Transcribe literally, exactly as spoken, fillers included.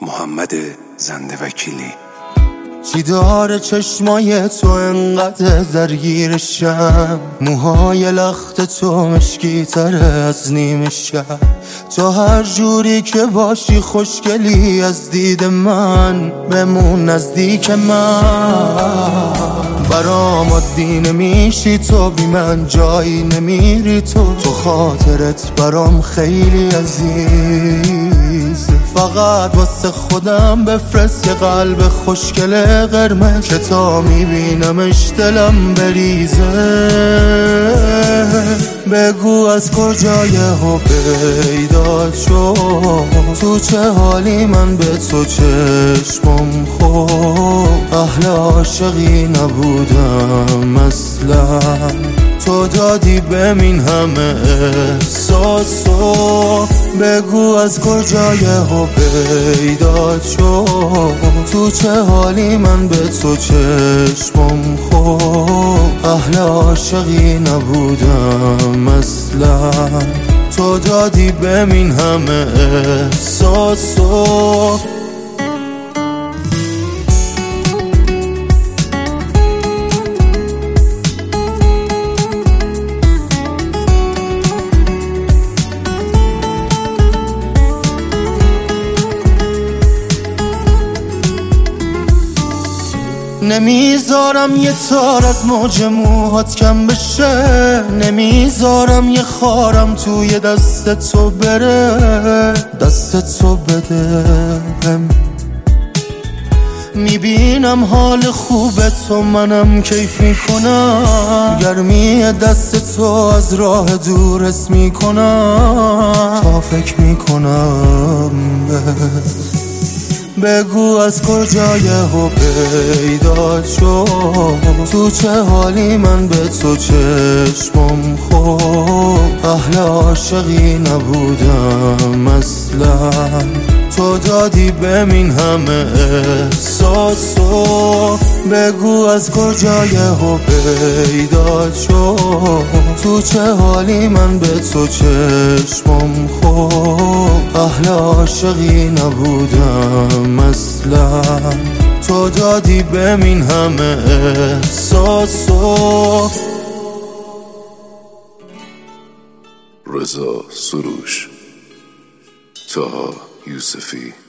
محمد زنده وکیلی. چی داره چشمای تو انقدر درگیرشم؟ موهای لخت تو مشکی تره از نیمه شب. تو هر جوری که باشی خوشگلی از دید من، بمون نزدیک من. برام عادی نمیشی تو بی من، جایی نمیری تو. تو خاطرت برام خیلی عزیز. فقط واسه خودم بفرست یه قلب خوشگل قرمز که تا میبینمش دلم بریزه. بگو از کجای ها پیدا شد، تو چه حالی من به تو چشمم خورد. اهل عاشقی نبودم اصلا، تو دادی بمین همه احساسو. بگو از کجای ها پیدا شد، تو چه حالی من به تو چشمم خورد. اهل عاشقی نبودم اصلا، تو دادی بمین همه احساسو. نمیذارم یه تار از موج موهات کم بشه، نمیذارم یه خارم توی دست تو بره. دست تو بده میبینم حال خوب تو، منم کیف میکنم. گرمی دست تو از راه دور حس میکنم، تا فکر میکنم. بگو از کجای ها پیدا شد، تو چه حالی من به تو چشمم خورد. اهل عاشقی نبودم اصلا، تو دادی بمین همه احساسو. بگو از کجای ها پیدا شد، تو چه حالی من به تو چشمم خورد. اهل عاشقی نبودم اصلا، تو دادی بمین همه احساسو. رضا سروش، طه یوسفی.